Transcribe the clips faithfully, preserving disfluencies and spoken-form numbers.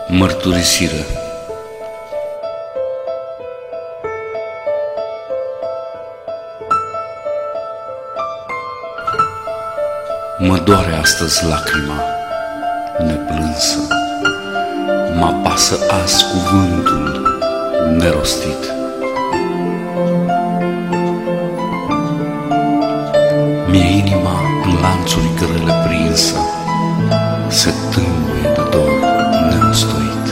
Mărturisire. Mă doare astăzi lacrima neplânsă, mă apasă azi cuvântul nerostit. Mi-e inima în lanțuri grele prinsă, se tânguie de dor neostoit.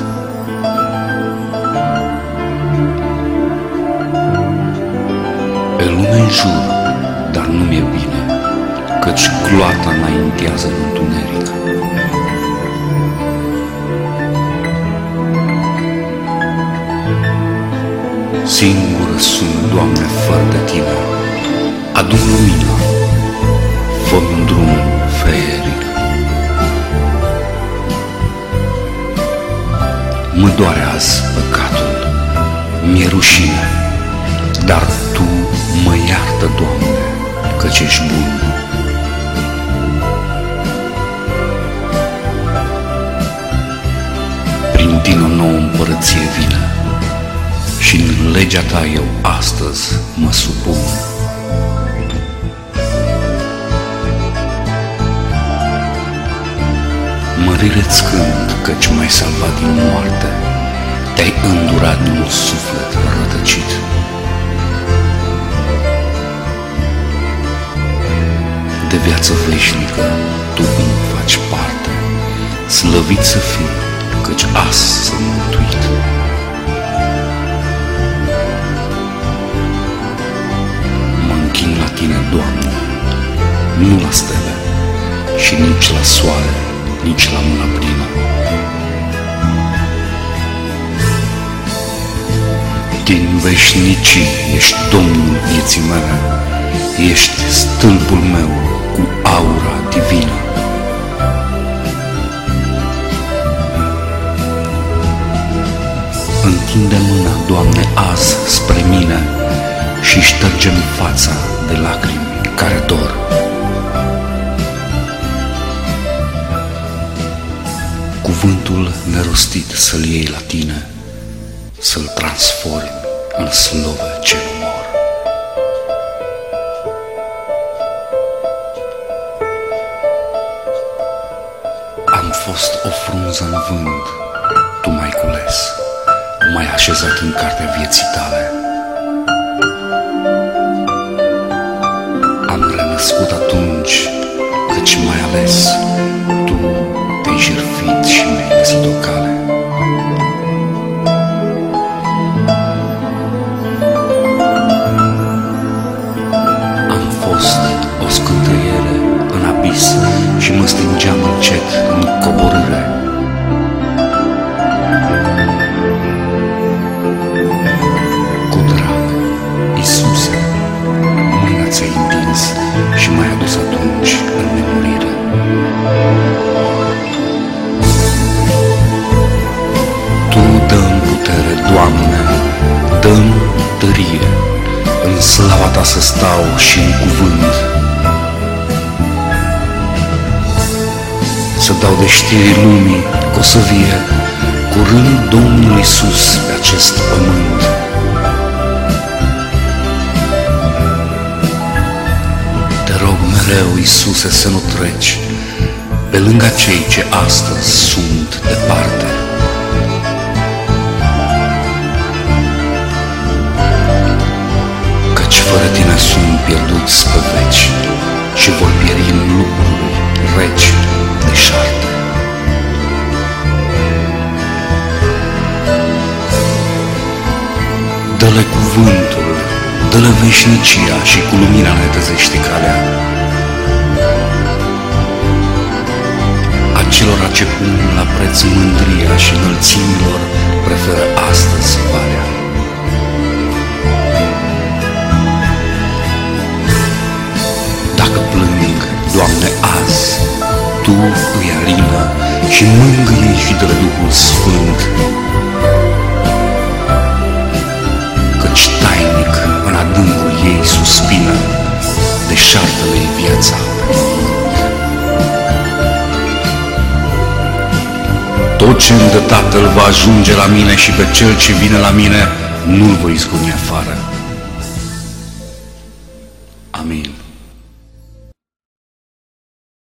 Pe lume în jur, dar nu mi-e bine, căci gloata înaintează în întuneric. Singură sunt, Doamne, fără de Tine, adu-mi lumina, fă-mi un drum feeric. Mă doare azi păcatul, mi-e rușine, dar Tu mă iartă, Doamne, căci ești bun. Prin Tine o nouă împărăție vine și în legea Ta eu astăzi mă supun. Mărire-ți cânt, căci m-ai salvat din moarte, te-ai îndurat din un suflet rătăcit. De viață veșnică Tu îmi faci parte, slăvit să fii, căci azi sunt mântuit. Mă închin la Tine, Doamne, nu la stele și nici la soare, nici la mâna plină. Din veșnicii ești Domnul vieții mele, ești stâlpul meu cu aura divină. Întinde mâna, Doamne, azi spre mine și șterge-mi fața de lacrimi care dor. Cuvântul nerostit să-l iei la Tine, să-l transformi în slove ce nu mor. Am fost o frunză în vânt, Tu m-ai cules, m-ai așezat în cartea vieții Tale. Am renăscut atunci, căci m-ai ales, Tu te-ai jertfit și mi-ai găsit o cale. Am fost o scânteiere în abis și mă stingeam încet în coborâre. Cu drag, Iisuse, mâna ți-ai întins și m-ai adus atunci în nemurire. Tu dă-mi putere, Doamne, dă-mi tărie, în slava Ta să stau și în cuvânt, să dau de știri lumii că o să vie curând Domnul Iisus pe acest pământ. Te rog mereu, Iisuse, să nu treci pe lângă cei ce astăzi sunt departe. Căci fără Tine sunt pierduți pe veci și vor pieri în lucruri reci deșarte. Dă-le cuvântul, dă-le veșnicia și cu lumina netăzește calea. Acelora ce pun la preț mândria și înălțimilor preferă astăzi valea. Dacă plâng, Doamne, azi, Tu îi alină și mângâie și dă Duhul Sfânt, căci tainic în adâncul ei suspină, deșartă-le viața pe pământ. Tot ce îmi dă Tatăl va ajunge la mine și pe cel ce vine la mine nu-l voi izgoni afară. Amin.